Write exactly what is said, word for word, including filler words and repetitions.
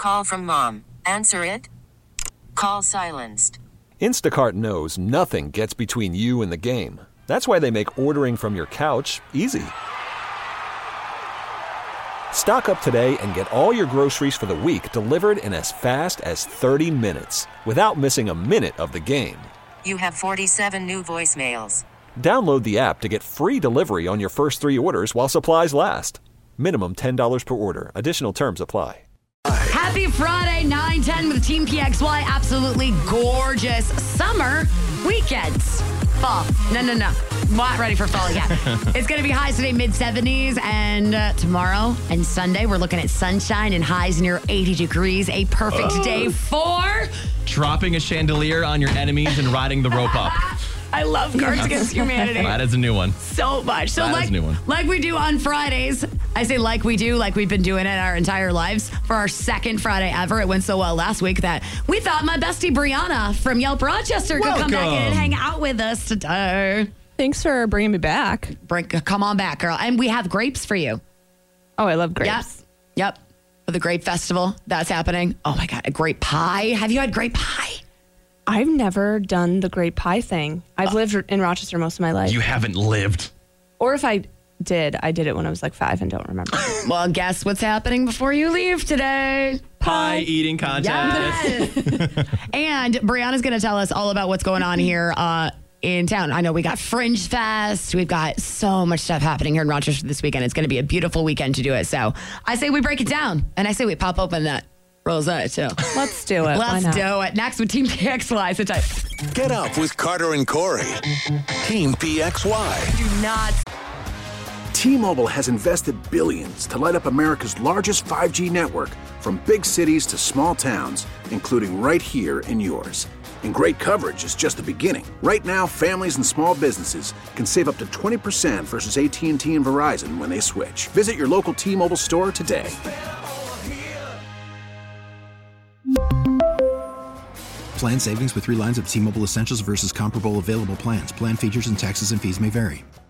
call from mom. Answer it. Call silenced. Instacart knows nothing gets between you and the game. That's why they make ordering from your couch easy. Stock up today and get all your groceries for the week delivered in as fast as thirty minutes without missing a minute of the game. You have forty-seven new voicemails. Download the app to get free delivery on your first three orders while supplies last. Minimum ten dollars per order. Additional terms apply. Happy Friday, nine ten with Team P X Y. Absolutely gorgeous summer weekends. Fall. No, no, no. Not ready for fall yet. It's going to be highs today, mid seventies. And uh, tomorrow and Sunday, we're looking at sunshine and highs near eighty degrees. A perfect oh. day for... dropping a chandelier on your enemies and riding the rope up. I love Cards Against Humanity. That is a new one. So much. So that like, is a new one. Like we do on Fridays. I say like we do, like we've been doing it our entire lives. For our second Friday ever, it went so well last week that we thought my bestie Brianna from Yelp Rochester could come back in and hang out with us today. Thanks for bringing me back. Bring, come on back, girl. And we have grapes for you. Oh, I love grapes. Yep. Yep. For the grape festival that's happening. Oh my God, a grape pie. Have you had grape pie? I've never done the grape pie thing. I've uh, lived in Rochester most of my life. You haven't lived. Or if I did, I did it when I was like five and don't remember. Well, guess what's happening before you leave today? Pie eating contest. Yes. And Brianna's going to tell us all about what's going on here uh, in town. I know we got Fringe Fest. We've got so much stuff happening here in Rochester this weekend. It's going to be a beautiful weekend to do it. So I say we break it down. And I say we pop open that rosé, too. Let's do it. Let's do it. Next with Team P X Y. Sit tight. Get up with Carter and Corey. Team P X Y. Do not. T-Mobile has invested billions to light up America's largest five G network, from big cities to small towns, including right here in yours. And great coverage is just the beginning. Right now, families and small businesses can save up to twenty percent versus A T and T and Verizon when they switch. Visit your local T-Mobile store today. Plan savings with three lines of T-Mobile Essentials versus comparable available plans. Plan features and taxes and fees may vary.